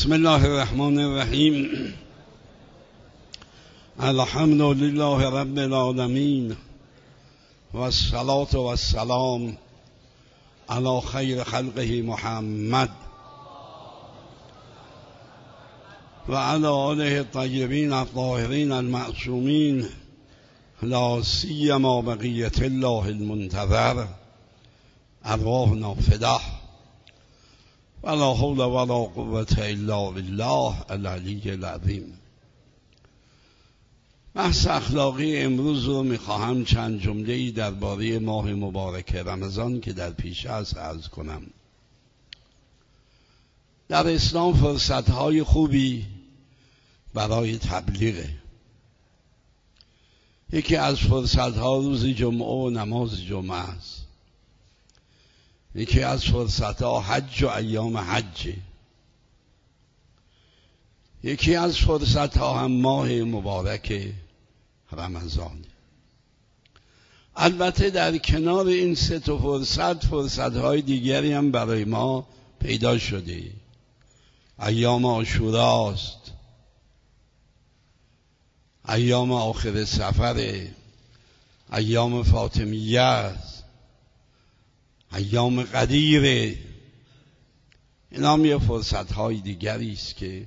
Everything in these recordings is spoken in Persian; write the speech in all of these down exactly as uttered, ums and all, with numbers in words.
بسم الله الرحمن الرحیم. الحمد لله رب العالمین و الصلاة و السلام علی خیر خلقه محمد و علی آله الطیبین الطاهرین المعصومین، لا سیما بقیة الله المنتظر، ارواحنا فداه ولا حول ولا قوة الا بالله العلی العظیم. بحث اخلاقی امروز رو میخواهم چند جمله‌ای درباره ماه مبارک رمضان که در پیش است عرض کنم. در اسلام فرصت‌های خوبی برای تبلیغه. یکی از فرصت‌ها روز جمعه و نماز جمعه است. یکی از فرصت‌ها حج و ایام حج. یکی از فرصت‌ها هم ماه مبارک رمضان. البته در کنار این سه تا فرصت فرصت‌های دیگری هم برای ما پیدا شده. ایام عاشوراست، ایام آخر سفر، ایام فاطمیه است، ایام قدیره. اینا هم یه فرصت‌های دیگری است که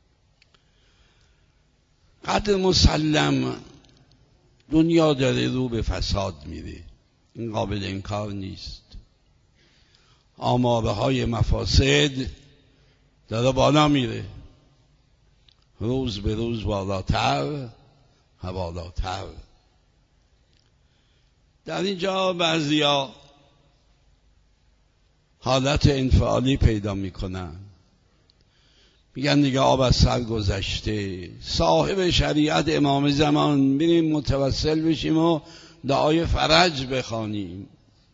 قدر مسلم دنیا داره رو به فساد میره، این قابل انکار نیست. آمارهای مفاسد داره بالا میره، روز به روز بالاتر و بالاتر. در اینجا بعضیا حالت انفعالی پیدا میکنن، میگن دیگه آب از سر گذشته، صاحب شریعت امام زمان، بریم متوسل بشیم و دعای فرج بخوانیم.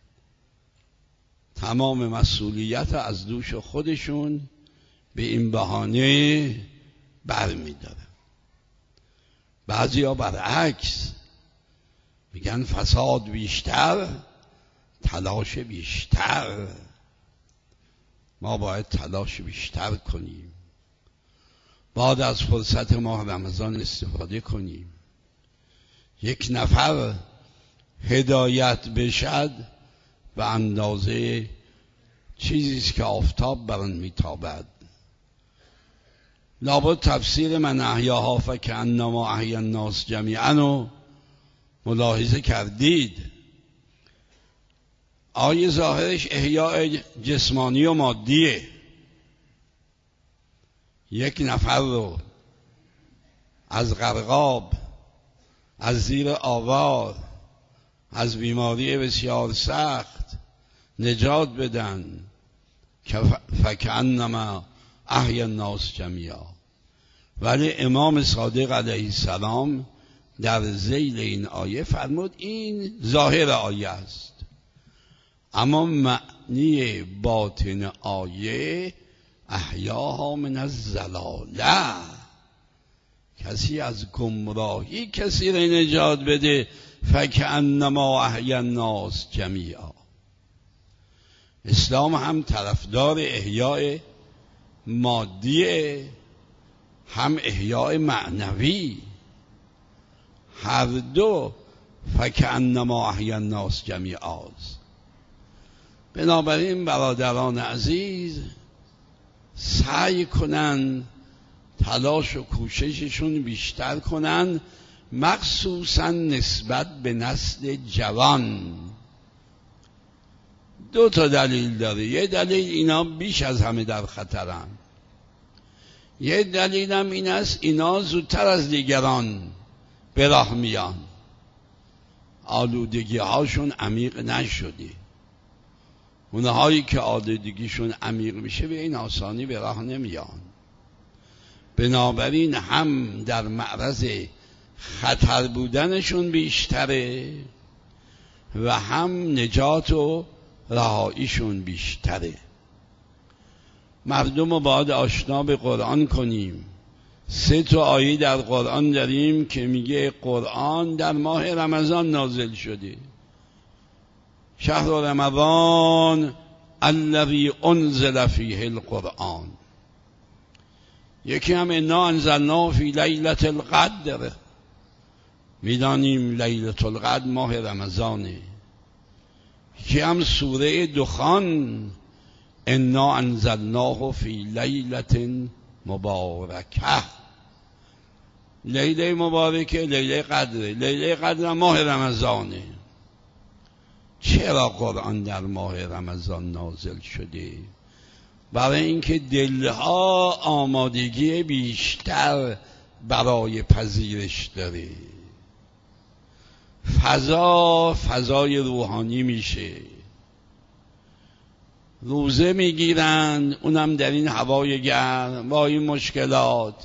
تمام مسئولیت از دوش خودشون به این بهانه بر میدارن. بعضی ها برعکس میگن فساد بیشتر، تلاش بیشتر. ما باید تلاش بیشتر کنیم، بعد از فرصت ماه رمضان استفاده کنیم. یک نفر هدایت بشد به اندازه چیزیست که آفتاب بر آن میتابد. لابد تفسیر من احیاها فکأنما احیا الناس جمیعا رو ملاحظه کردید. آیه ظاهرش احیاء جسمانی و مادیه. یک نفر رو از غرقاب، از زیر آوار، از بیماری بسیار سخت نجات بدن که فکأنما احیا الناس جمیعا. ولی امام صادق علیه السلام در ذیل این آیه فرمود این ظاهر آیه است، اما معنی باطن آیه احیاها من الضلاله، کسی از گمراهی کسی را نجات بده. فکأنما احیا الناس جمیعا. اسلام هم طرفدار احیاء مادیه، هم احیاء معنوی، هر دو فکأنما احیا الناس جمیعا. بنابراین برادران عزیز سعی کنن، تلاش و کوشششون بیشتر کنن، مخصوصا نسبت به نسل جوان. دو تا دلیل داره. یه دلیل اینا بیش از همه در خطرن، یه دلیل هم این است اینا زودتر از دیگران به راه میان، آلودگی هاشون عمیق نشده. اونهایی که آلودگیشون عمیق میشه به این آسانی به راه نمیان. بنابراین هم در معرض خطر بودنشون بیشتره و هم نجات و رهاییشون بیشتره. مردم رو باید آشنا به قرآن کنیم. سه تا آیه در قرآن داریم که میگه قرآن در ماه رمضان نازل شده. شهر رمضان الذی انزل فیه القرآن. یکی هم انا انزلناه فی لیلة القدر، میدانیم لیلة القدر ماه رمضانه. یکی هم سوره دخان انا انزلناه فی لیلة مبارکه، لیله مبارکه لیله قدره، لیله قدر ماه رمضانه. چرا قرآن در ماه رمضان نازل شده؟ برای اینکه دلها آمادگی بیشتر برای پذیرش داره، فضا فضای روحانی میشه، روزه میگیرن اونم در این هوای گرم با این مشکلات،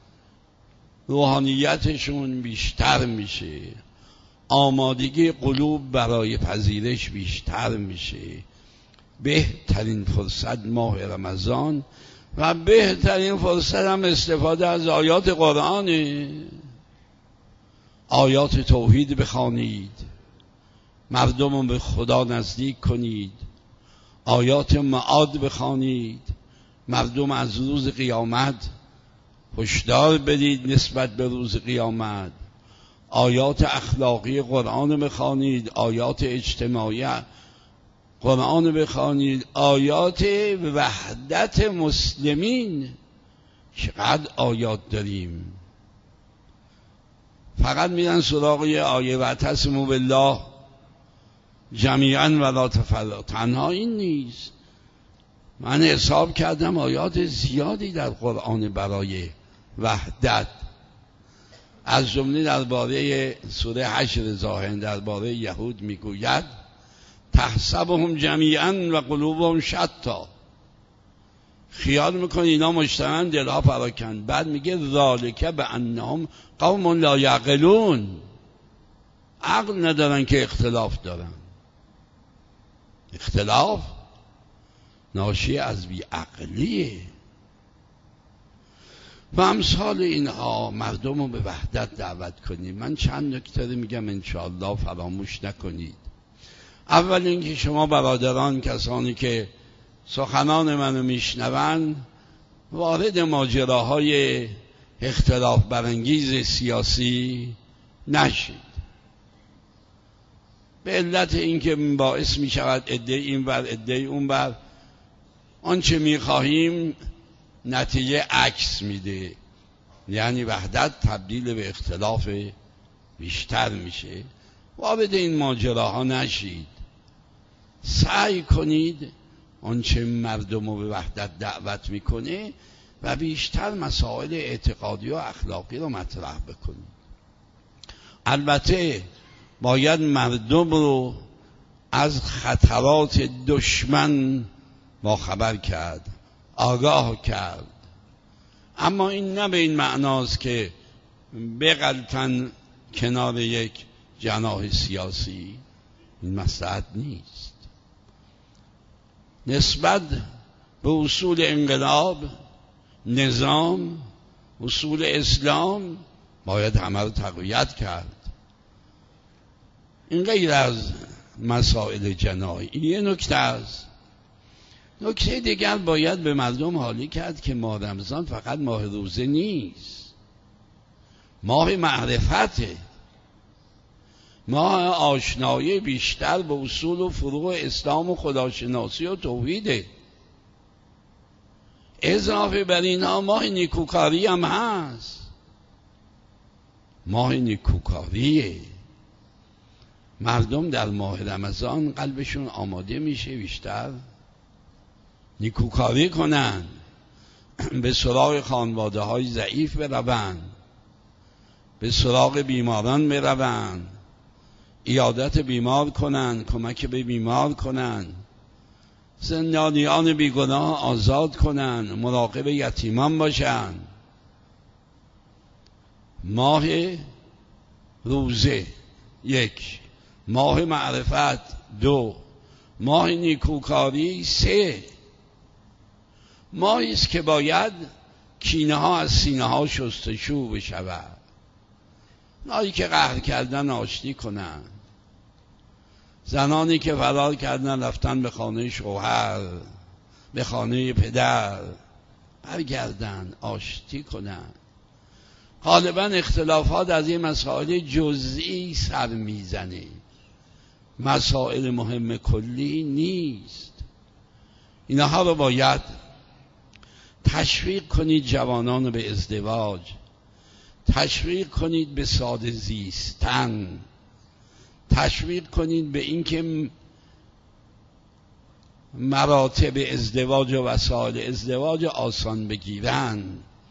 روحانیتشون بیشتر میشه، آمادگی قلوب برای پذیرش بیشتر میشه. بهترین فرصت ماه رمضان و بهترین فرصت هم استفاده از آیات قرآنه. آیات توحید بخوانید، مردم رو به خدا نزدیک کنید. آیات معاد بخوانید، مردم از روز قیامت هشدار بدید نسبت به روز قیامت. آیات اخلاقی قرآن بخوانید، آیات اجتماعی قرآن بخوانید، آیات وحدت مسلمین. چقدر آیات داریم، فقط میرن سراغ یه آیه واعتصموا بالله جمیعا ولا تفرقوا. تنها این نیست، من حساب کردم آیات زیادی در قرآن برای وحدت، از جمله درباره سوره حشر ظاهر درباره یهود میگوید تحسبهم جمیعا و قلوبهم شتا، خیال میکنه اینا مجتمعن دلها پراکن. بعد میگه ذالک بانهم قوم لا یعقلون، عقل ندارن که اختلاف دارن. اختلاف ناشی از بیعقلیه و امثال اینها. مردم رو به وحدت دعوت کنید. من چند نکته میگم انشاءالله فراموش نکنید. اول اینکه شما برادران، کسانی که سخنان منو میشنوند، وارد ماجراهای اختلاف برانگیز سیاسی نشید، به علت اینکه باعث میشود عده این ور عده اون ور آنچه میخواهیم نتیجه عکس میده، یعنی وحدت تبدیل به اختلاف بیشتر میشه. وارد این ماجراها نشید، سعی کنید آنچه مردم رو به وحدت دعوت میکنه و بیشتر مسائل اعتقادی و اخلاقی رو مطرح بکنید. البته باید مردم رو از خطرات دشمن با خبر کرد، آگاه کرد، اما این نه به این معناست که بغلتن کنار یک جناح سیاسی. این مصلحت نیست. نسبت به اصول انقلاب، نظام، اصول اسلام باید همه رو تقویت کرد. این غیر از مسائل جناحی. یه نکته است. نکته دیگر باید به مردم حالی کرد که ماه رمضان فقط ماه روزه نیست، ماه معرفته، ماه آشنایی بیشتر به اصول و فروع اسلام و خداشناسی و توحیده. اضافه بر اینها ماه نیکوکاری هم هست، ماه نیکوکاریه. مردم در ماه رمضان قلبشون آماده میشه بیشتر نیکوکاری کنن، به سراغ خانواده های ضعیف برون، به سراغ بیماران برون، عیادت بیمار کنن، کمک به بیمار کنن، زندانیان بیگناه آزاد کنن، مراقب یتیمان باشن. ماه روزه یک، ماه معرفت دو، ماه نیکوکاری سه. ماهی است که باید کینه ها از سینه ها شستشو بشود، اونایی که قهر کردن آشتی کنن، زنانی که فرار کردن رفتن به خانه شوهر، به خانه پدر، برگردن آشتی کنن. غالبا اختلافات از این مسائل جزئی سر میزنه، مسائل مهم کلی نیست. اینها رو باید تشویق کنید جوانان به ازدواج، تشویق کنید به ساده زیستن، تشویق کنید به اینکه مراتب ازدواج و وسایل ازدواج آسان بگیرن،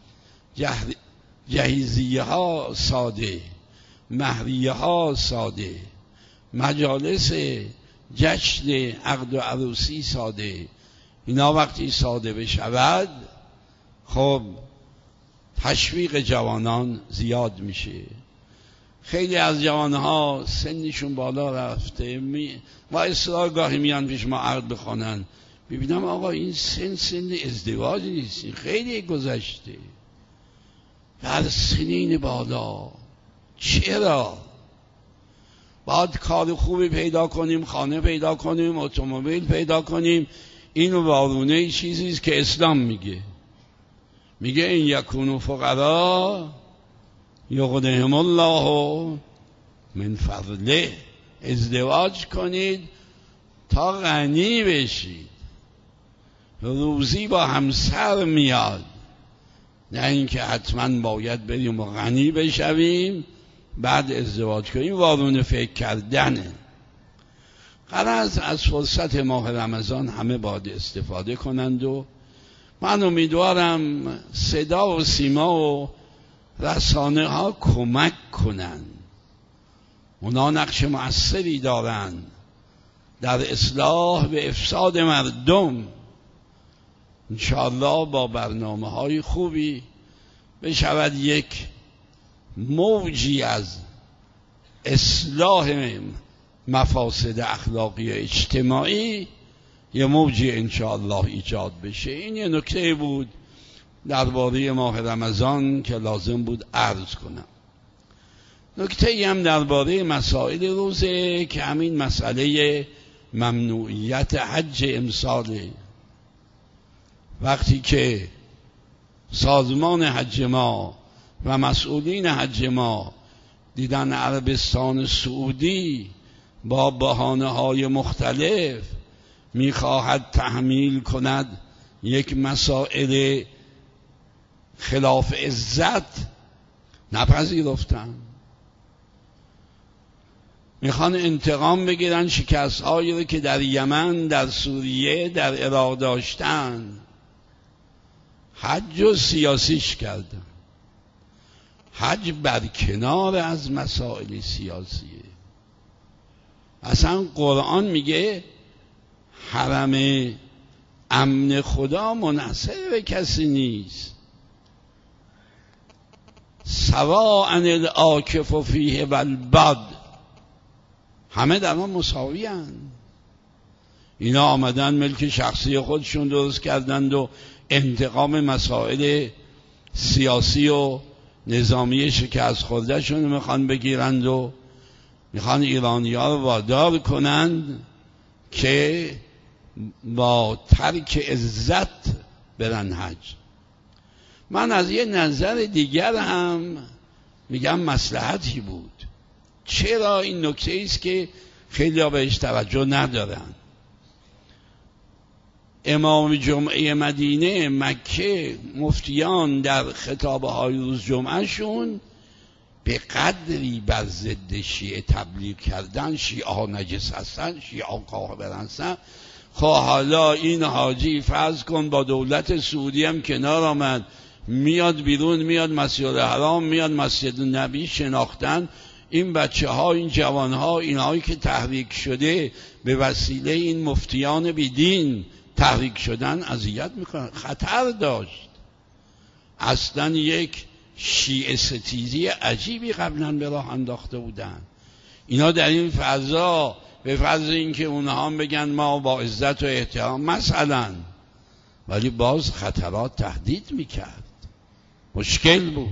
جهیزیه ها ساده، مهریه ها ساده، مجالس جشن عقد و عروسی ساده. اینا وقتی ساده بشود خب تشویق جوانان زیاد میشه. خیلی از جوانها سنشون بالا رفته می... و اصرار گاهی میان پیش ما عقد بخونن، ببینم آقا این سن سن ازدواج نیست، این خیلی گذشته. در سنین بالا چرا؟ باید کار خوبی پیدا کنیم، خانه پیدا کنیم، اتومبیل پیدا کنیم. این وارونه چیزیست که اسلام میگه، میگه این یکونو فقرا یغنیهم الله من فضله. ازدواج کنید تا غنی بشید، روزی با همسر میاد، نه اینکه حتما باید بریم و غنی بشویم بعد ازدواج کنیم. وارونه فکر کردنه. غرض از فرصت ماه رمضان همه باید استفاده کنند و من امیدوارم صدا و سیما و رسانه ها کمک کنند. اونا نقش مؤثری دارند در اصلاح و افساد مردم. انشاءالله با برنامه های خوبی بشود یک موجی از اصلاح مفاسد اخلاقی و اجتماعی، یه موجی انشاءالله ایجاد بشه. این یه نکته بود درباره ماه رمضان که لازم بود عرض کنم. نکته هم درباره مسائل روزه که همین مسئله ممنوعیت حج امساله. وقتی که سازمان حج ما و مسئولین حج ما دیدن عربستان سعودی با بهانه‌های مختلف میخواهد تحمیل کند یک مسائل خلاف عزت، نپذیرفتن. میخوان انتقام بگیرن شکست هایی که در یمن، در سوریه، در عراق داشتن. حج و سیاسیش کردن. حج برکنار از مسائل سیاسیه. اصلا قرآن میگه حرم امن خدا منحصر به کسی نیست. سواء العاکف فیه و الباد، همه در آن مساوی هستند. اینا آمدن ملک شخصی خودشون درست کردند و انتقام مسائل سیاسی و نظامی شکست خورده شون میخوان بگیرند و میخوان ایرانی ها رو وادار کنند که با ترک عزت برن حج. من از یه نظر دیگر هم میگم مصلحتی بود. چرا؟ این نکته است که خیلی ها بهش توجه ندارن. امام جمعه مدینه مکه مفتیان در خطابه های روز جمعه شون به قدری بر ضد شیعه تبلیغ کردن، شیعه ها نجس هستن، شیعه ها کافر هستن. خب حالا این حاجی فرض کن با دولت سعودی هم کنار آمد، میاد بیرون، میاد مسجد الحرام، میاد مسجد نبی شناختن. این بچه ها، این جوان ها، اینهایی که تحریک شده به وسیله این مفتیان بیدین تحریک شدن اذیت میکنن. خطر داشت. اصلا یک شیعه ستیزی عجیبی قبلا به راه انداخته بودن. اینا در این فضا به فرض اینکه اونها هم بگن ما با عزت و احترام مثلا، ولی باز خطرات تهدید میکرد، مشکل بود.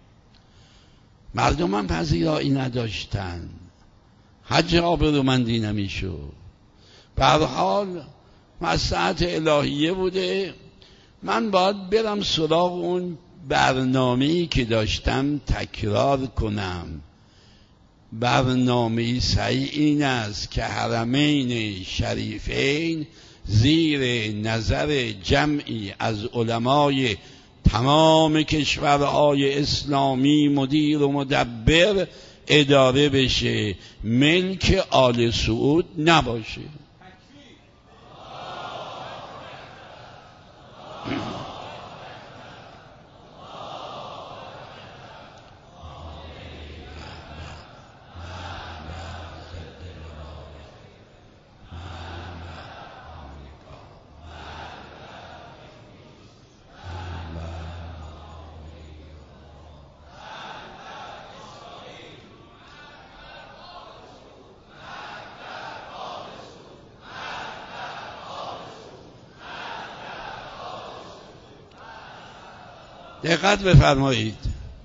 مردم هم پذیرایی نداشتن، حج آبرومندی نمیشد. به هر حال مصلحت الهیه بوده من باید برم سراغ اون برنامه‌ای که داشتم تکرار کنم. برنامه صحیح این است که حرمین شریفین زیر نظر جمعی از علمای تمام کشورهای اسلامی مدیر و مدبر اداره بشه، ملک آل سعود نباشه. دقت بفرمایید.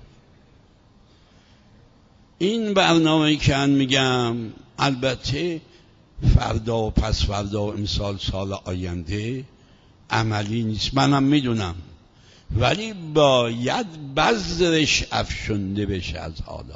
این برنامه‌ای که من میگم البته فردا و پس فردا و امسال سال آینده عملی نیست، منم میدونم، ولی باید بذرش افشنده بشه از حالا.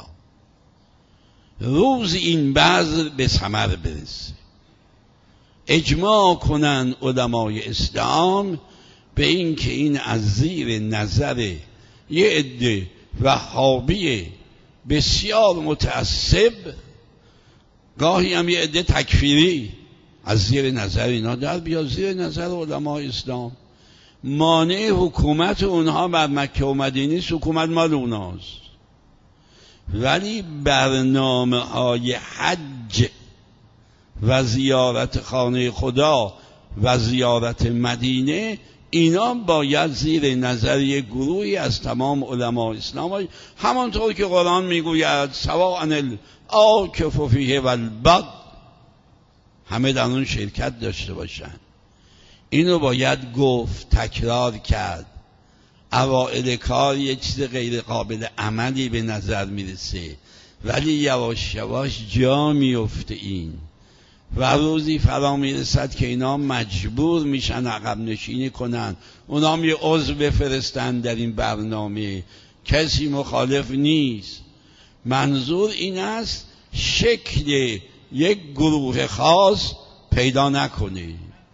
روز این بذر به ثمر برسه، اجماع کنن علمای اسلام به این که این از زیر نظر یه عده وهابی بسیار متعصب، گاهی هم یه عده تکفیری، از زیر نظر اینا در بیا. زیر نظر علمای اسلام مانع حکومت اونها بر مکه و مدینه، حکومت مال اوناست، ولی برنامه های حج و زیارت خانه خدا و زیارت مدینه اینا باید زیر نظر یک گروهی از تمام علما اسلام باید. همانطور که قرآن میگوید سواء العاکف فیه والباد، همه در اون شرکت داشته باشن. اینو باید گفت، تکرار کرد. اوائل کار یک چیز غیر قابل عملی به نظر میرسه، ولی یواش یواش جا میفته این و روزی فرا میرسد که اینا مجبور میشن عقب نشینی کنن. اونا هم یه عضو بفرستن در این برنامه، کسی مخالف نیست. منظور این است شکل یک گروه خاص پیدا نکنه.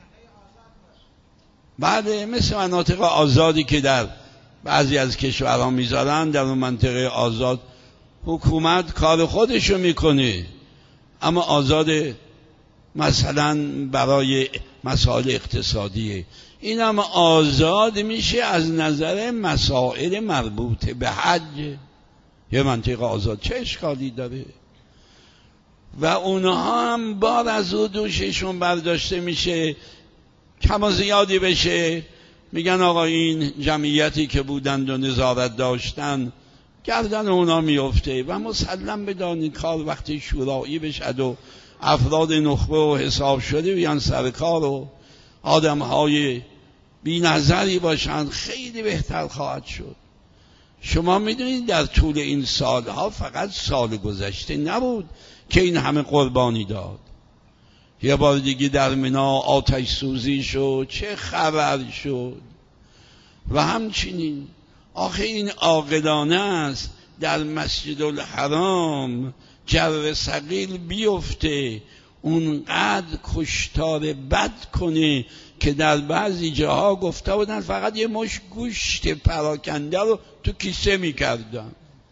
بعد مثل مناطق آزادی که در بعضی از کشورها میذارن، در اون منطقه آزاد حکومت کار خودشو میکنه، اما آزاد مثلا برای مسائل اقتصادیه. این هم آزاد میشه از نظر مسائل مربوط به حج. یه منطقه آزاد چه اشکالی داره؟ و اونها هم بار از رو دوششون برداشته میشه، کم و زیادی بشه، میگن آقا این جمعیتی که بودند و نظارت داشتن گردن اونا میفته. و مسلم بدانید کار وقتی شورایی بشد و افراد نخبه و حساب شده بیان سر کار و آدم های بی نظری باشند، خیلی بهتر خواهد شد. شما میدونید در طول این سالها فقط سال گذشته نبود که این همه قربانی داد. یه بار دیگه در منی آتش سوزی شد، چه خبر شد. و همچنین آخه این عاقلانه است در مسجد الحرام جر ثقیل بیفته، اونقدر کشتار بد کنه که در بعضی جاها گفته بودن فقط یه مش گوشت پراکنده رو تو کیسه میکردن.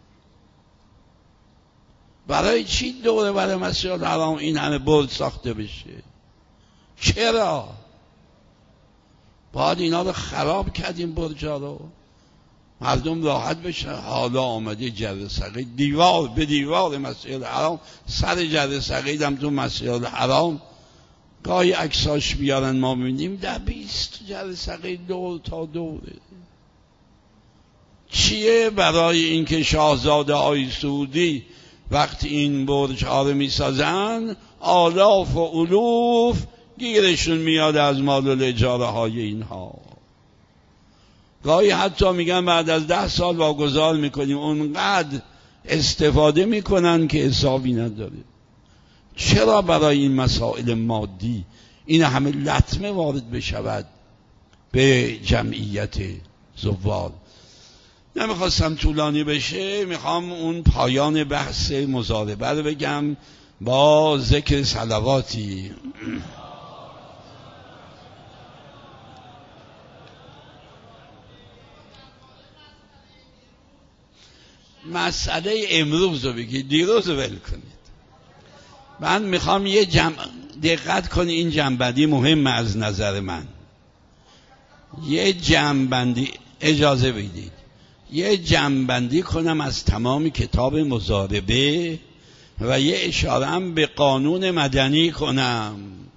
برای چی دوره برای مسجد الحرام این همه برج ساخته بشه؟ چرا؟ باید اینا رو خراب کردیم، برجا رو، مردم راحت بشن. حالا آمده جر ثقیل دیوار به دیوار مسجد الحرام، سر جر ثقیل هم تو مسجد الحرام گاهی عکساش بیارن ما میبینیم در بیست جر ثقیل دور تا دوره. چیه؟ برای اینکه شاهزاده های سعودی وقتی این برج ها رو میسازن آلاف و الوف گیرشون میاد از مال الاجاره های اینها. گاهی حتی میگن بعد از ده سال واگذار میکنیم، اونقدر استفاده میکنن که حسابی نداره. چرا برای این مسائل مادی این همه لطمه وارد بشود؟ به جمعیت زوار. نمیخواستم طولانی بشه، میخوام اون پایان بحث مضاربه رو بگم با ذکر صلواتی. مسئله امروز رو بگید، دیروز رو ول کنید. من میخوام یه جمع دقت کنی، این جنبندی مهم از نظر من. یه جنبندی اجازه بدید یه جنبندی کنم از تمام کتاب مضاربه و یه اشاره‌ام به قانون مدنی کنم.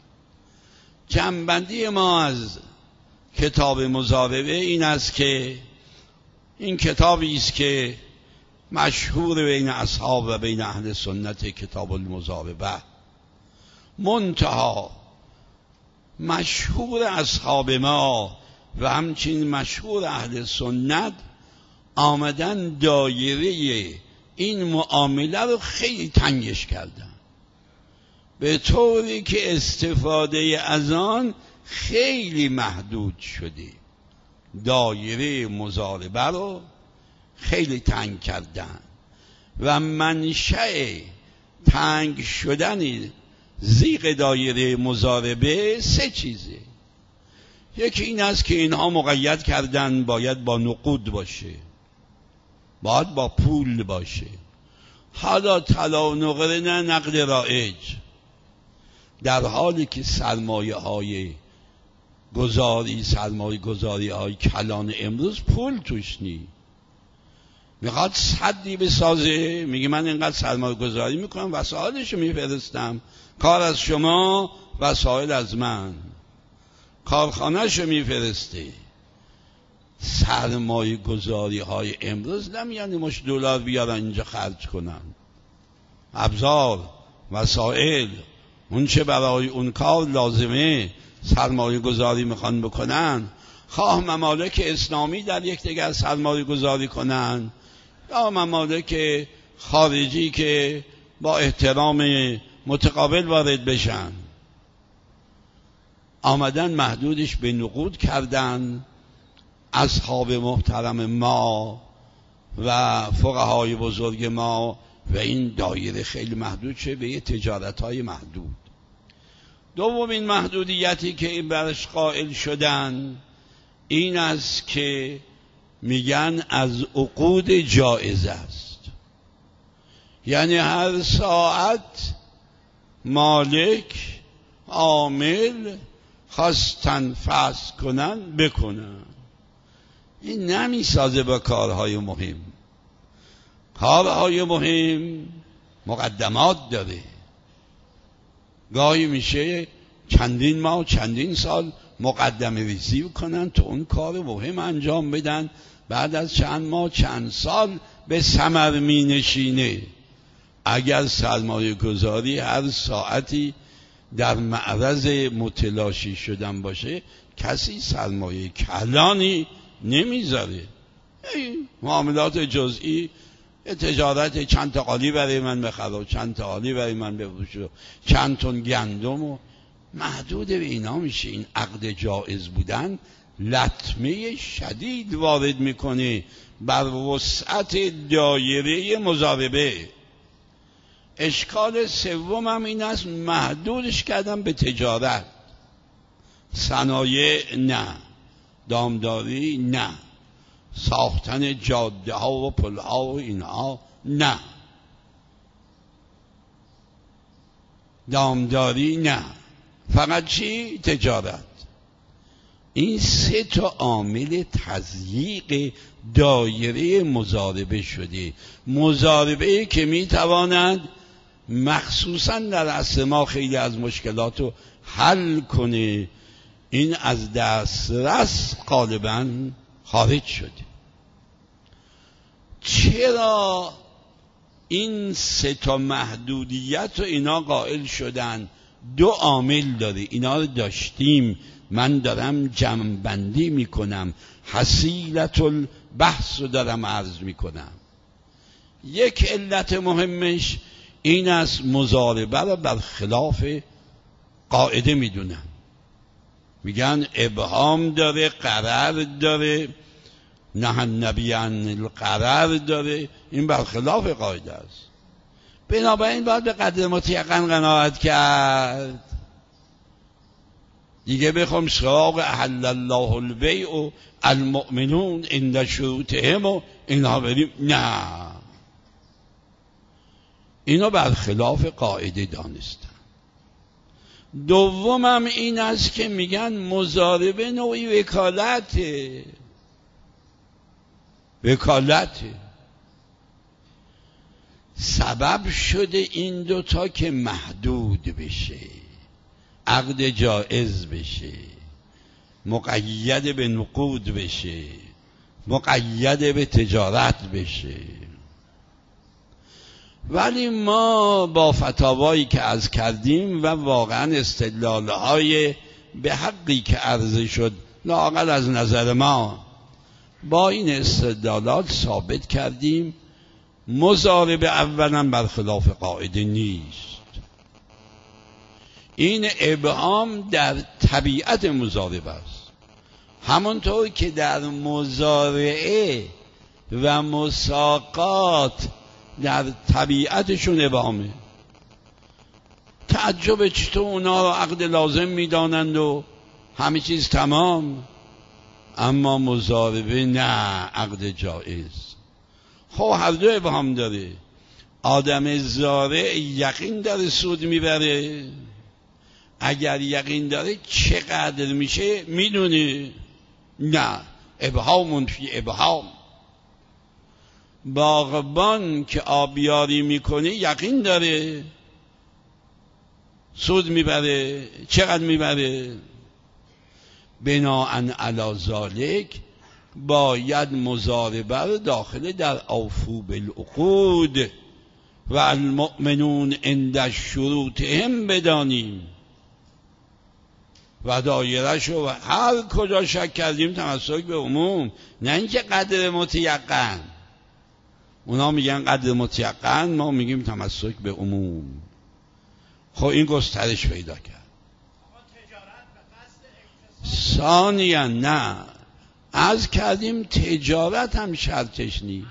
جنبندی ما از کتاب مضاربه این است که این کتابی است که مشهور بین اصحاب و بین اهل سنت، کتاب المضاربه. منتها مشهور اصحاب ما و همچنین مشهور اهل سنت آمدن دایره این معامله رو خیلی تنگش کردن، به طوری که استفاده از آن خیلی محدود شده. دایره مضاربه رو خیلی تنگ کردن و منشأ تنگ شدن زیغ دایره مضاربه سه چیزه. یکی این است که اینها مقید کردن باید با نقود باشه، باید با پول باشه. حالا طلا و نقره نه، نقد رایج، در حالی که سرمایه های گذاری سرمایه گذاری های کلان امروز پول توش نی. میخواد صدی بسازه، میگه من اینقدر سرمایه گذاری میکنم، وسایلشو میفرستم، کار از شما وسایل از من، کارخانهشو میفرسته. سرمایه گذاری های امروز نمیان مش دلار بیارن اینجا خرج کنن. ابزار، وسایل، اون چه برای اون کار لازمه سرمایه گذاری میخوان بکنن، خواه ممالک اسلامی در یکدیگر سرمایه گذاری کنن یا ممالک خارجی که با احترام متقابل وارد بشن. آمدن محدودش به نقود کردن. اصحاب محترم ما و فقهای بزرگ ما و این دایره خیلی محدود شده به یه تجارت‌های محدود. دومین محدودیتی که این برش قائل شدن این است که میگن از عقود جایز است، یعنی هر ساعت مالک عامل خواستن فسخ کنن بکنن. این نمیسازه با کارهای مهم. کارهای مهم مقدمات داره، گاهی میشه چندین ماه چندین سال مقدمه ریزی کنن تا اون کار مهم انجام بدن، بعد از چند ماه چند سال به ثمر می نشینه. اگر سرمایه گذاری هر ساعتی در معرض متلاشی شدن باشه کسی سرمایه کلانی نمیذاره. معاملات جزئی، تجارت چند تا قالی برای من بخره، چند تا قالی برای من بفروشه، چند تن گندم و محدود به اینا میشه. این عقد جائز بودن لطمه شدید وارد میکنه بر وسعت دایره مضاربه. اشکال سوم هم این است محدودش کردن به تجارت، صنایع نه، دامداری نه، ساختن جاده ها و پل ها و اینها نه، دامداری نه، فقط چی؟ تجارت. این سه تا عامل تضییق دایره مضاربه شده. مضاربه که میتواند مخصوصا در عصر ما خیلی از مشکلات رو حل کنه، این از دسترس غالبا خارج شده. چرا این سه تا محدودیت رو اینا قائل شدن؟ دو عامل داره، اینا رو داشتیم، من دارم جمع‌بندی میکنم، حصیلت البحث رو دارم عرض میکنم. یک علت مهمش این است مضاربه رو برخلاف قاعده میدونن. میگن ابهام داره، قرار داره، نه النبی عن القرار داره. این برخلاف قاعده است. بنابراین باید به قدر متیقن قناعت کرد. دیگه بخوام سراغ احل الله البیع و المؤمنون عند شروطهم و اینها بریم، نه، اینو برخلاف قاعده دانستن. دومم این است که میگن مضاربه نوعی وکالته. وکالته سبب شده این دوتا که محدود بشه، عقد جائز بشه، مقید به نقود بشه، مقید به تجارت بشه. ولی ما با فتاوایی که عرض کردیم و واقعا استدلالهای به حقی که عرضه شد لااقل از نظر ما، با این استدلالات ثابت کردیم مضاربه اولا برخلاف قاعده نیست. این ابهام در طبیعت مضاربه است، همونطور که در مزارعه و مساقات در طبیعتشون ابهامه. تعجب چطور اونا رو عقد لازم میدانند و همه چیز تمام، اما مضاربه نه، عقد جائز. خب هر دو ابهام داره. آدم زارع یقین داره سود میبره، اگر یقین داره چقدر میشه میدونه، نه، ابهامون فی ابهام. باغبان که آبیاری میکنه یقین داره سود میبره، چقدر میبره. بناءً علی ذالک باید مضاربه داخل در اوفو بالعقود و المؤمنون عند شروطهم بدانیم و دایره‌شو هر کجا شک کردیم تمسک به عموم، نه اینکه قدر متیقن. اونا میگن قدر متیقن، ما میگیم تمسک به عموم. خب این گسترش پیدا کرد. ثانیاً نه، از کردیم تجارت هم شرطش نیست.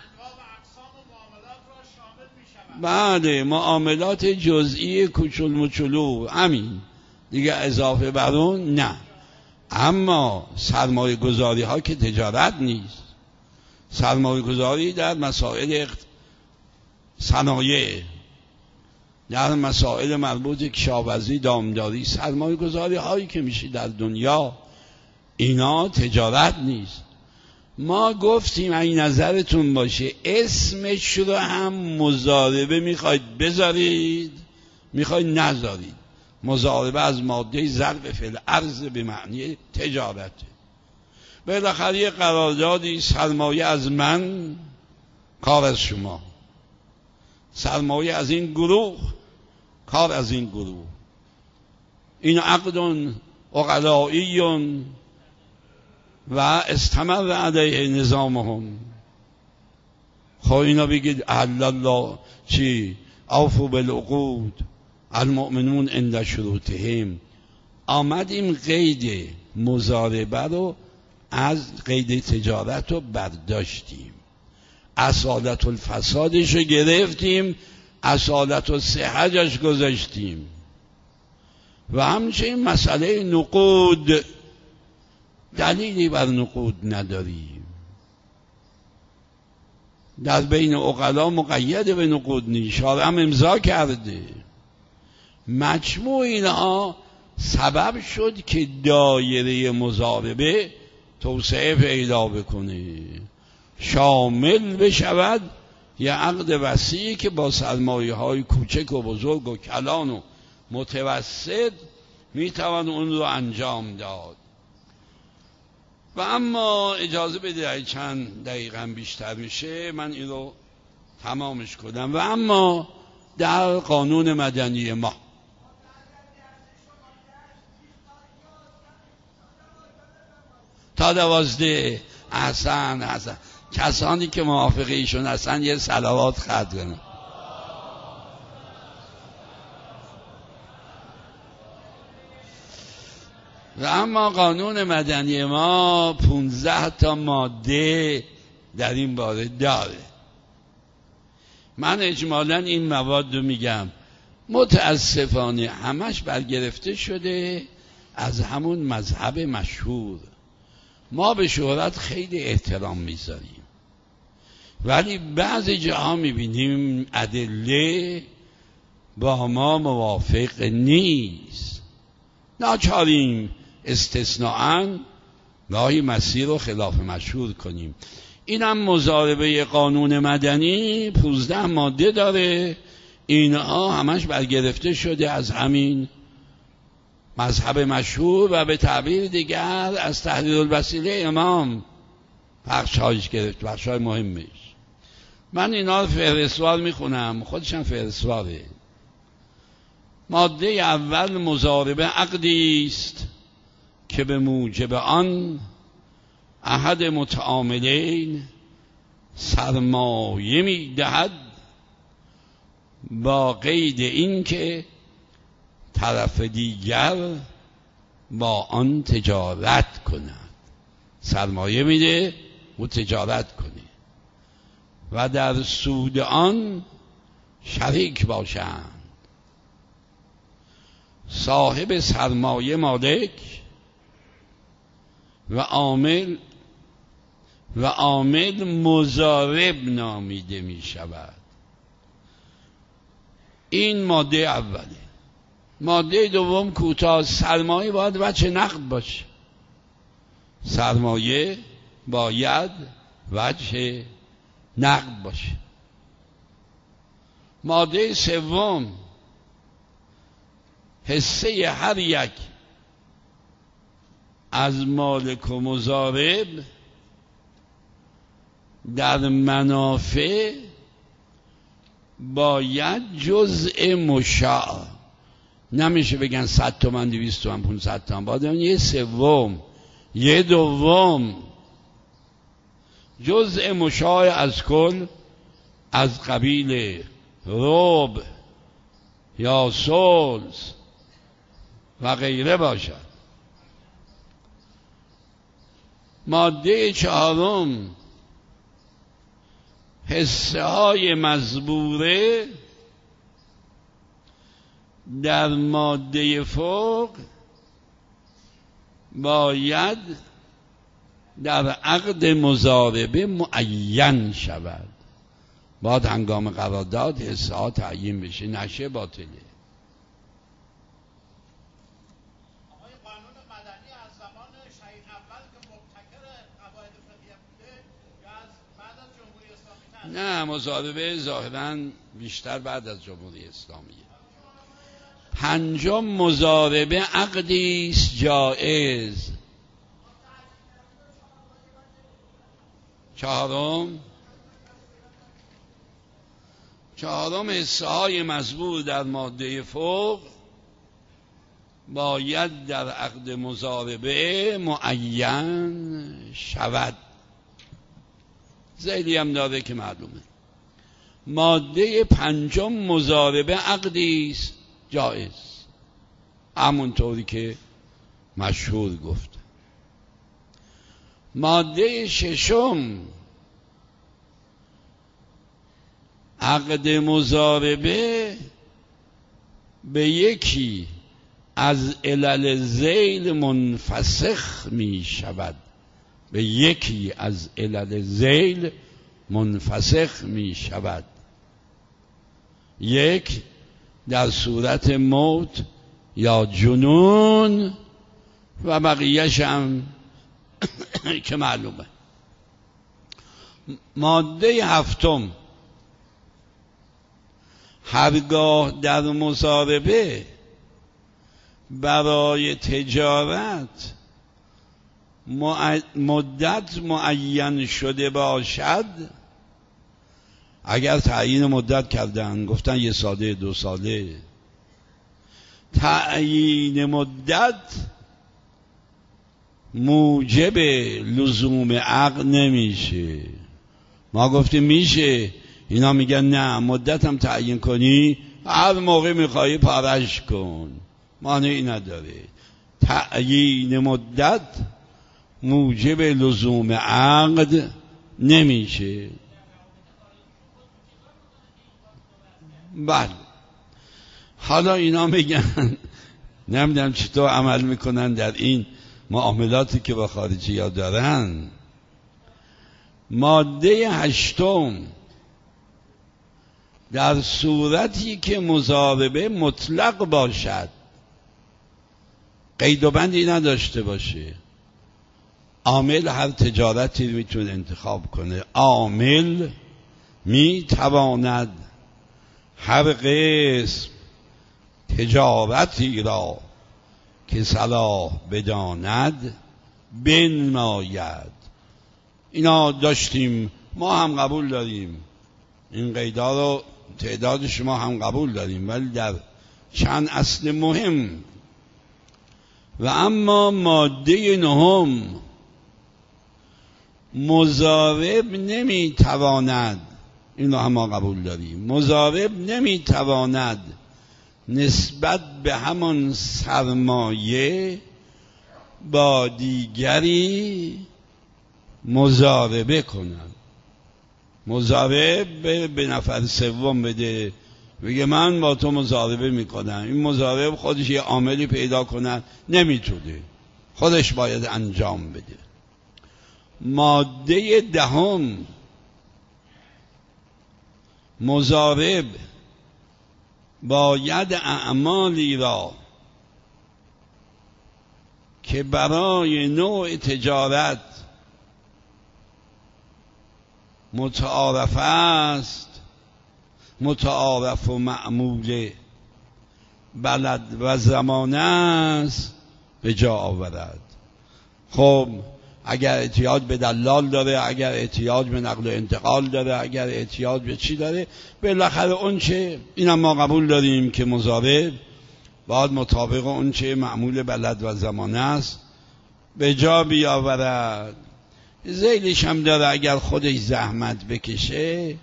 بله، معاملات جزئی کوچول مچولو همین دیگه، اضافه بر اون نه. اما سرمایه گذاری ها که تجارت نیست. سرمایه گذاری در مسائل صنایع، در مسائل مربوط به کشاورزی، دامداری، سرمایه گذاری هایی که میشه در دنیا، اینا تجارت نیست. ما گفتیم این نظرتون باشه اسمش رو هم مضاربه میخواید بذارید، میخواید نذارید. مضاربه از ماده ضرب فعل ارز به معنی تجارته. بالاخره یه قراردادی، سرمایه از من، کار از شما، سرمایه از این گروه، کار از این گروه. این عقد عقلایی و استمر علیه نظامهم. خب اینا بگید احل الله چی؟ اوفوا بالعقود المؤمنون عند شروطهم. آمدیم قید مضاربه رو از قید تجارت رو برداشتیم، اصالت الفسادش رو گرفتیم، اصالت الصحتش گذاشتیم. و همچنین مسئله نقود، دلیلی بر نقود نداریم. در بین عقلا مقید به نقود نیست، شارع هم امضا کرده. مجموع اینها سبب شد که دایره مضاربه توسعه پیدا بکنه، شامل بشود یه عقد وسیعی که با سرمایه های کوچک و بزرگ و کلان و متوسط میتوان اون رو انجام داد. و اما اجازه بدید چند دقیقه بیشتر میشه من این رو تمامش کنم. و اما در قانون مدنی ما تا دوازده، احسن احسن، کسانی که موافق ایشون هستن یه صلوات خط کنن. و اما قانون مدنی ما پونزده تا ماده در این باره داره. من اجمالاً این مواد رو میگم، متاسفانه همش برگرفته شده از همون مذهب مشهور. ما به شهرت خیلی احترام میذاریم، ولی بعضی جاها میبینیم ادله با ما موافق نیست، ناچاریم استثناءً گاهی مسیر رو خلاف مشهور کنیم. اینم مضاربه قانون مدنی پونزده ماده داره، اینها همش برگرفته شده از همین مذهب مشهور و به تعبیر دیگر از تحریر الوسیله امام بخشایش گرفت، بخشای مهمش. من اینا رو فهرستوار میخونم، خودشم فهرستواره. ماده اول مضاربه عقدی است که به موجب آن احد متعاملین سرمایه میدهد با قید این که طرف دیگر با آن تجارت کند. سرمایه میده و تجارت کنه و در سود آن شریک باشند. صاحب سرمایه مالک و عامل و عامل مضارب نامیده می شود. این ماده اوله. ماده دوم کوتاه، سرمایه باید وجه نقد باشه. سرمایه باید وجه نقد باشه. ماده سوم حصه هر یک از مالک و مضارب در منافع باید جزء مشاع، نمیشه بگن صد تومن دویست تومن پونصد تومن، باید یه سوم یه دوم جزء مشاع از کل از قبیل ربع یا ثلث و غیره باشد. ماده چهارم حصه های مزبوره در ماده فوق باید در عقد مضاربه معین شود. باید هنگام قرارداد حصه ها تعیین بشه، نشه باطله. نه، مضاربه ظاهراً بیشتر بعد از جمهوری اسلامیه. پنجم مضاربه عقدی است جائز. چهارم چهارم حصه های مزبور در ماده فوق باید در عقد مضاربه معین شود. ذیلی هم داره که معلومه. ماده پنجم مضاربه عقدی است جائز، همونطوری که مشهور گفت. ماده ششم عقد مضاربه به یکی از علل ذیل منفسخ می شود. به یکی از علل ذیل منفسخ می شود. یک، در صورت موت یا جنون و بقیه‌ش هم که معلومه. ماده هفتم هرگاه در مضاربه برای تجارت مدت معین شده باشد، اگر تعیین مدت کردن گفتن یه ساله دو ساله، تعیین مدت موجب لزوم عقد نمیشه. ما گفتیم میشه، اینا میگن نه، مدت هم تعیین کنی هر موقع میخوایی پارش کن، مانعی نداره. تعیین مدت موجب لزوم عقد نمیشه. بله حالا اینا میگن نمیدونم چطور عمل میکنن در این معاملاتی که با خارجی ها دارن. ماده هشتم در صورتی که مضاربه مطلق باشد، قید و بندی نداشته باشه، عامل هر تجارتی میتونه انتخاب کنه، عامل میتواند هر قسم تجارتی را که صلاح بداند بنماید. اینا داشتیم، ما هم قبول داریم این قیدا رو، تعداد شما هم قبول داریم، ولی در چند اصل مهم. و اما ماده نهم، مضارب نمیتواند، این رو هم ما قبول داریم، مضارب نمیتواند نسبت به همان سرمایه با دیگری مضاربه کنند. مضارب به نفر سوم بده، بگه من با تو مضاربه میکنم، این مضارب خودش یه عاملی پیدا کنه، نمیتونه، خودش باید انجام بده. ماده دهم، مضارب باید اعمالی را که برای نوع تجارت متعارف است، متعارف و معمول بلد و زمانه است، به جا آورد. خب اگر احتیاج به دلال داره، اگر احتیاج به نقل و انتقال داره، اگر احتیاج به چی داره، بالاخره اون چه، اینم ما قبول داریم که مضارب باید مطابق اون چه معمول بلد و زمانه است به جا بیاورد. ذیلش هم داره، اگر خودش زحمت بکشه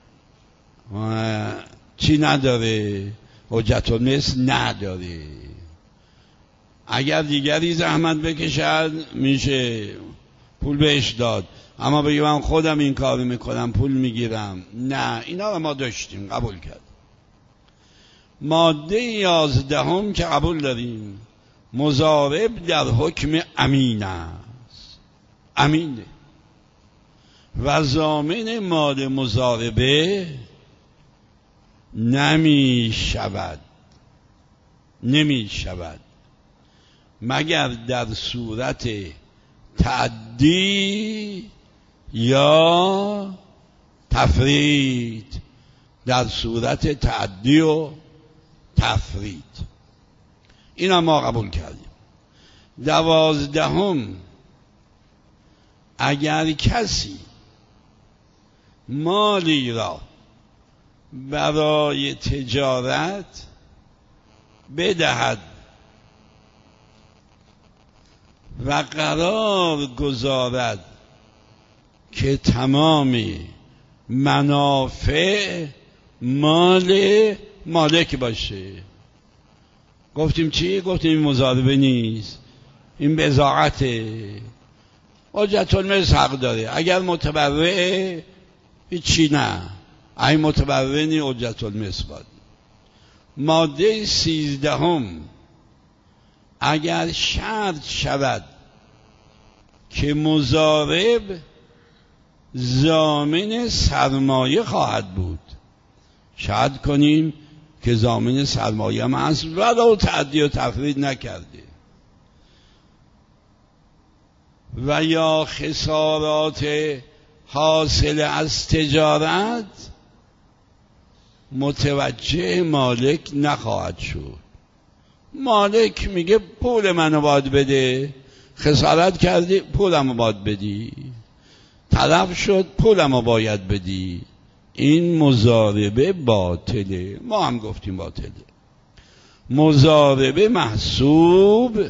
چی نداره، حجت النصف نداره. اگر دیگری زحمت بکشد میشه پول بهش داد، اما بگه من خودم این کار میکنم پول میگیرم، نه. اینا رو ما داشتیم، قبول کرد. ماده یازدهم که قبول داریم، مضارب در حکم امین است، امینه و ضامن مال مضاربه نمی شود، نمی شود مگر در صورت تعدی یا تفرید، در صورت تعدی و تفرید. اینا ما قبول کردیم. دوازدهم، اگر کسی مالی را برای تجارت بدهد و قرار گذارد که تمام منافع مال مالک باشه. گفتیم چی؟ گفتیم این مضاربه نیست، این بضاعته، حجت المثل حق داره. اگر متبرعه هیچی، نه، این متبرعه نی، حجت المثل باید. ماده سیزدهم، اگر شرط شود که مضارب ضامن سرمایه خواهد بود، شرط کنیم که ضامن سرمایه هم هست ولو تعدی و تفرید نکرده، و یا خسارات حاصل از تجارت متوجه مالک نخواهد شد. مالک میگه پول منو باید بده، خسارت کردی پولمو باید بدی، تلف شد پولمو باید بدی، این مضاربه باطله. ما هم گفتیم باطله. مضاربه محسوب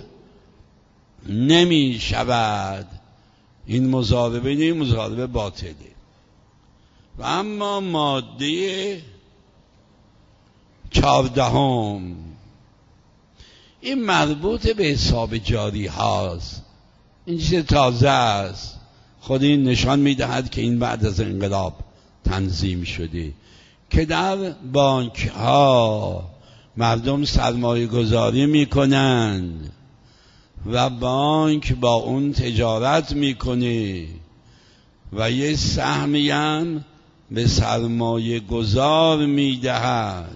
نمی شود، این مضاربه نی، مضاربه باطله. و اما ماده چهاردهم، این مربوط به حساب جاری هاست، این چیز تازه است. خود این نشان میدهد که این بعد از انقلاب تنظیم شده که در بانک ها مردم سرمایه گذاری میکنند و بانک با اون تجارت میکنه و یه سهمی هم به سرمایه گذار میدهد.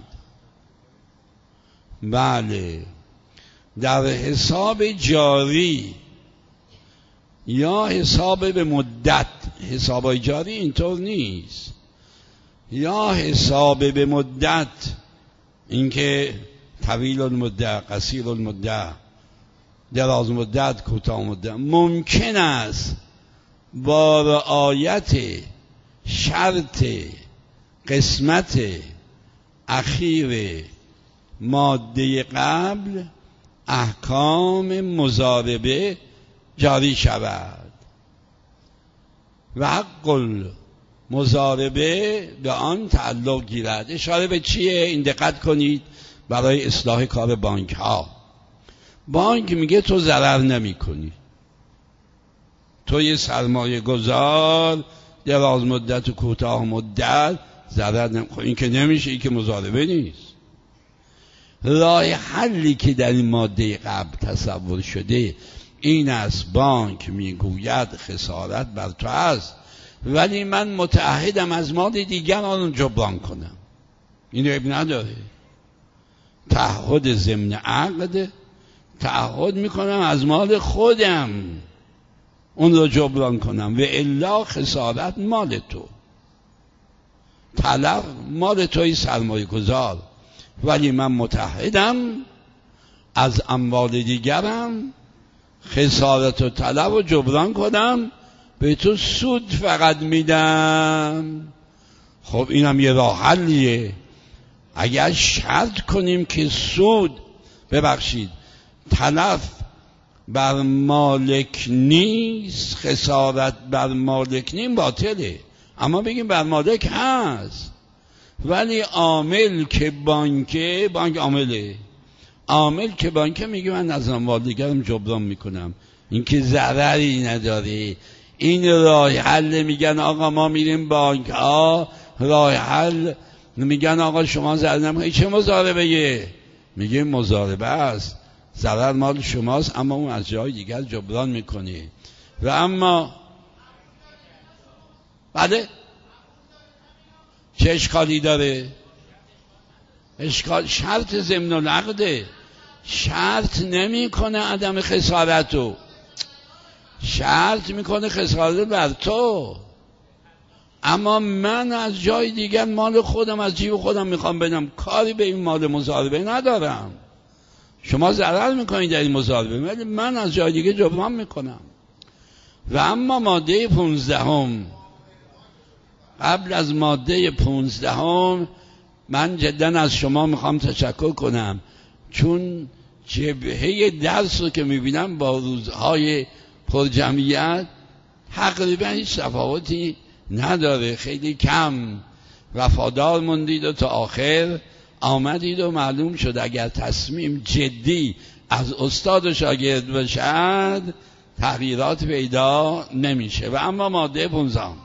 بله، در حساب جاری یا حساب به مدت، حساب جاری اینطور نیست، یا حساب به مدت، اینکه طویل المدت، قصیر المدت، دراز مدت، کوتاه مدت، ممکن است با رعایت شرط قسمت اخیر ماده قبل احکام مضاربه جاری شود و حق مضاربه به آن تعلق گیرد. اشاره به چیه؟ این دقت کنید برای اصلاح کار بانک ها. بانک میگه تو ضرر نمی کنی، تو یه سرمایه گذار دراز مدت و کوتاه مدت ضرر نمی کنی. این که نمیشه، این که مضاربه نیست. راه حلی که در این ماده قبل تصور شده این است، بانک میگوید خسارت بر تو است ولی من متعهدم از مال دیگران جبران کنم. این عیب نداره. تعهد ضمن عقد، تعهد میکنم از مال خودم اون رو جبران کنم و الا خسارت مال تو، طلب مال توی سرمایه گذار، ولی من متعهدم از اموال دیگرم خسارت و طلب رو جبران کنم، به تو سود فقط میدم. خب اینم یه راه حلیه. اگر شرط کنیم که سود، ببخشید، تلف بر مالک نیست، خسارت بر مالک نیست، باطله. اما بگیم بر مالک هست، ولی عامل که بانکه، بانک عامله، عامل که بانکه میگه من از اموال دیگرم جبران میکنم، این که ضرری نداره. این راه حل. میگن آقا ما میریم بانک ها، راه حل میگن آقا شما ضرر نمیکنید. چه مضاربه؟ میگه مضاربه است، ضرر مال شماست اما اون از جای دیگر جبران میکنه. و اما بله، چه اشکالی داره؟ اشکال شرط ضمن العقده، شرط نمیکنه عدم خسارتو، شرط میکنه خسارت بر تو. اما من از جای دیگر مال خودم از جیب خودم میخوام بدم، کاری به این مال مضاربه ندارم. شما ضرر میکنید در این مضاربه ولی من از جای دیگه جبران میکنم. و اما ماده پونزدهم، قبل از ماده پونزدهم من جدا از شما میخوام تشکر کنم، چون جبهه درس رو که میبینم با روزهای پر جمعیت تقریبا هیچ تفاوتی نداره، خیلی کم وفادار موندید و تا آخر آمدید و معلوم شد اگر تصمیم جدی از استاد و شاگرد باشد تغییرات پیدا نمیشه. و اما ماده پونزدهم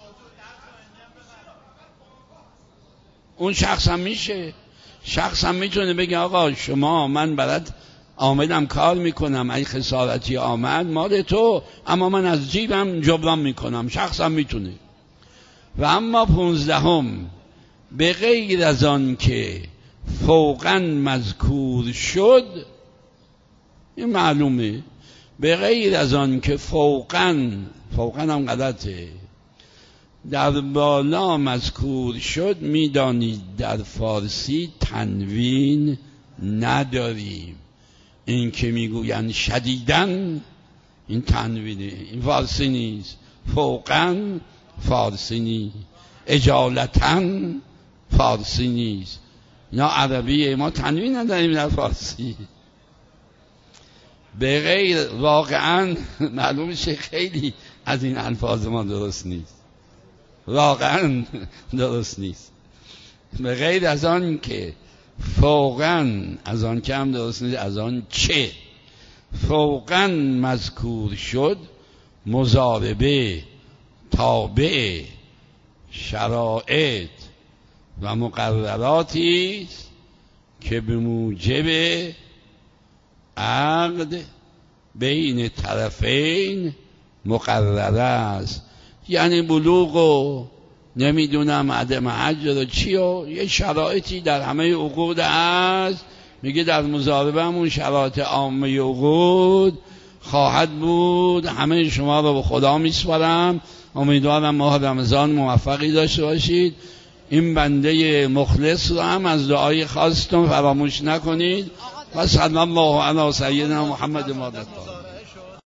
اون شخص هم میشه، شخص هم میتونه بگه آقا شما، من برات عاملم کار میکنم، اگه خسارتی آمد مال تو اما من از جیبم جبران میکنم، شخص هم میتونه. و اما پونزدهم، به غیر از آن که فوقاً مذکور شد، این معلومه، به غیر از آن که فوقاً، فوقاً هم غلطه، در بالا مذکور شد، میدانید در فارسی تنوین نداریم. این که میگوین شدیدن، این تنوینه، این فارسی نیست. فوقاً فارسی نیست، اجالتاً فارسی نیست، اینا عربیه، ما تنوین نداریم در فارسی. به غیر، واقعاً معلوم میشه خیلی از این الفاظ ما درست نیست، واقعاً درست نیست. به غیر از آن که فوقاً از آن که هم درست نیست، از آن چه فوقاً مذکور شد مضاربه تابع شرایط و مقرراتی است که به موجب عقد بین طرفین مقرره است. یعنی بلوغ و نمیدونم عدم حج و چی و یه شرایطی در همه عقود هست. میگه در مضاربه همون شرایط عامه عقود خواهد بود. همه شما رو به خدا میسپارم. امیدوارم ماه رمضان موفقی داشته باشید. این بنده مخلص رو هم از دعای خاصتون فراموش نکنید. و صلی الله علی سیدنا محمد مادر